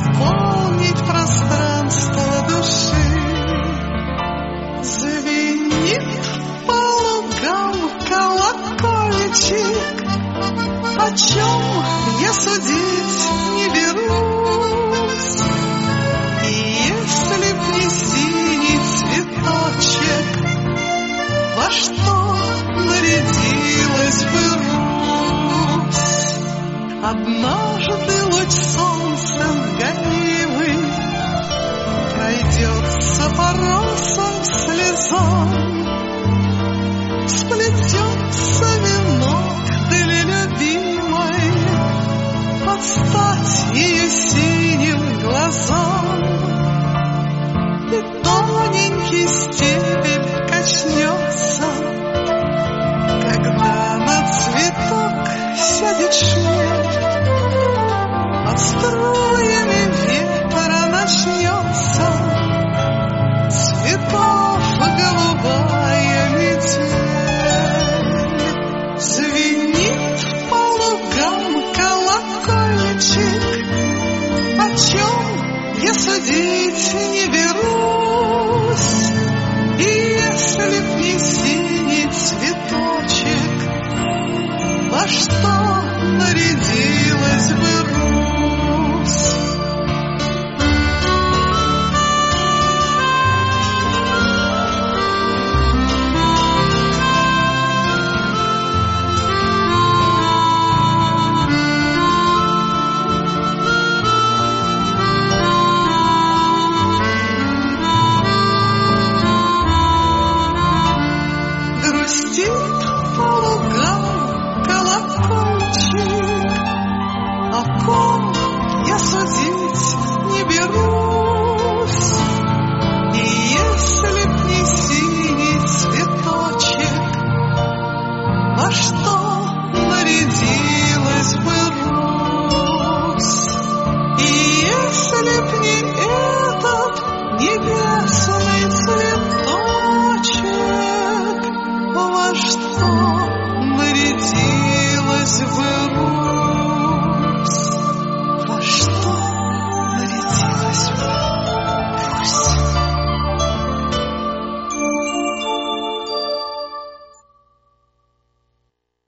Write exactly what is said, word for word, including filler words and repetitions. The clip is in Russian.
заполнить пространство души. Звенит по лугам колокольчик, о чем я судить не берусь. И если б не синий цветочек, во что нарядилась бы Русь? Однажды луч солнца гонимый пройдется по росам слезам, сплетется венок для любимой под стать ее синим глазам. И тоненький стебель качнется, когда на цветок сядет шмель. Под струями ветра начнется цветов голубая метель. Звенит по лугам колокольчик, о чем я судить не берусь. И если б не синий цветочек, во что нарядилась бы Русь? Грустит по лугам колокольчик, о ком я судить не берусь. И если б не синий цветочек, во что